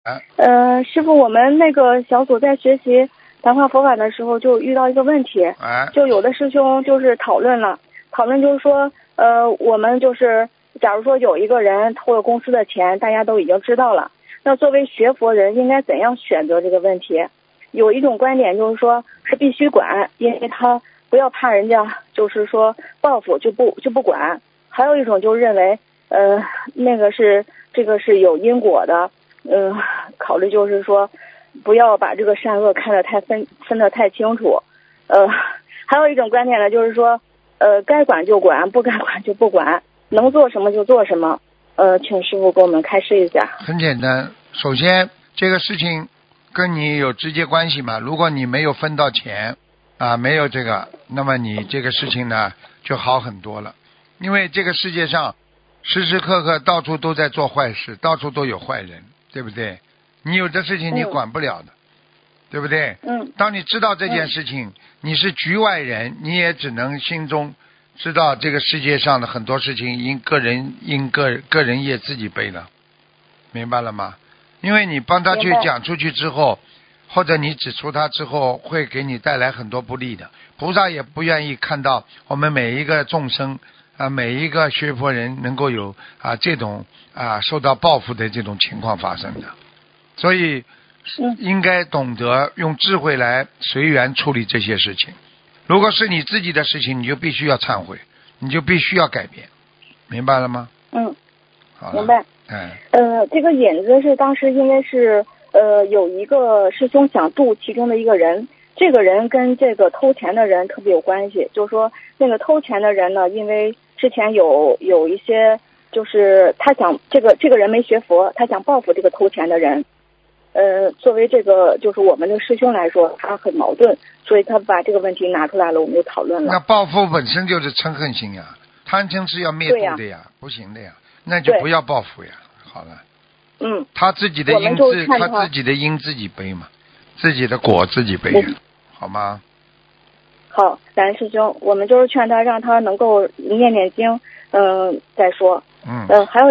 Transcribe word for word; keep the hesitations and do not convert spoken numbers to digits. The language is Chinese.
啊， 呃，师傅，我们那个小组在学习谈话佛法的时候，就遇到一个问题， 啊， 就有的师兄就是讨论了，讨论就是说，呃，我们就是假如说有一个人偷了公司的钱，大家都已经知道了，那作为学佛人应该怎样选择这个问题？有一种观点就是说是必须管，因为他不要怕人家就是说报复就不就不管，还有一种就认为，呃，那个是这个是有因果的。嗯，考虑就是说，不要把这个善恶看得太分分得太清楚。呃，还有一种观点呢，就是说，呃，该管就管，不该管就不管，能做什么就做什么。呃，请师傅给我们开示一下。 很简单，首先这个事情跟你有直接关系嘛。如果你没有分到钱啊，没有这个，那么你这个事情呢就好很多了。因为这个世界上时时刻刻到处都在做坏事，到处都有坏人。对不对？你有的事情你管不了的，嗯、对不对？ 嗯。 当你知道这件事情，嗯、你是局外人，你也只能心中知道这个世界上的很多事情因个人因个个人业自己背的，明白了吗？因为你帮他去讲出去之后，或者你指出他之后，会给你带来很多不利的。菩萨也不愿意看到我们每一个众生。啊，每一个学佛人能够有啊这种啊受到报复的这种情况发生的，所以应该懂得用智慧来随缘处理这些事情。如果是你自己的事情，你就必须要忏悔，你就必须要改变，明白了吗？ 嗯， 好了， 明白。 哎， 呃，这个引子是当时因为是呃有一个师兄想度其中的一个人。这个人跟这个偷钱的人特别有关系，就是说那个偷钱的人呢，因为之前有有一些，就是他想这个这个人没学佛，他想报复这个偷钱的人。呃，作为这个就是我们的师兄来说，他很矛盾，所以他把这个问题拿出来了，我们就讨论了。 那报复本身就是嗔恨心呀，贪嗔是要灭度的呀，呀不行的呀，那就不要报复呀。好了， 嗯， 他自己的因自他自己的因自己背嘛，自己的果自己背呀。好吗？ 好，感恩师兄，我们就是劝他，让他能够念念经，嗯、呃，再说。 嗯， 呃，还有。